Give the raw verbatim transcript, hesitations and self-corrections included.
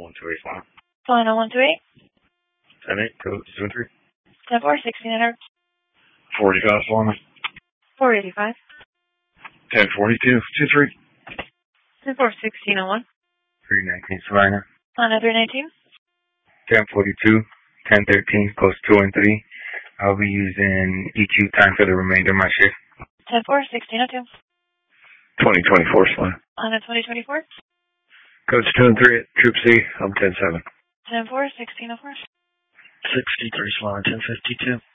one two eight one. Flying on one two eight. ten eight, code two and three. ten four, sixteen hundred. forty-five, flying. four eighty-five. ten forty-two, two three. ten four, sixteen oh one. three nineteen, Savannah. Flying on three nineteen. ten forty-two, ten thirteen, close two and three. I'll be using E Q time for the remainder of my shift. ten four, sixteen oh two. twenty twenty-four, flying. On a twenty twenty-four. Codes two and three at Troop C, I'm ten seven. ten four, sixteen oh four. sixty-three, flying, ten fifty-two.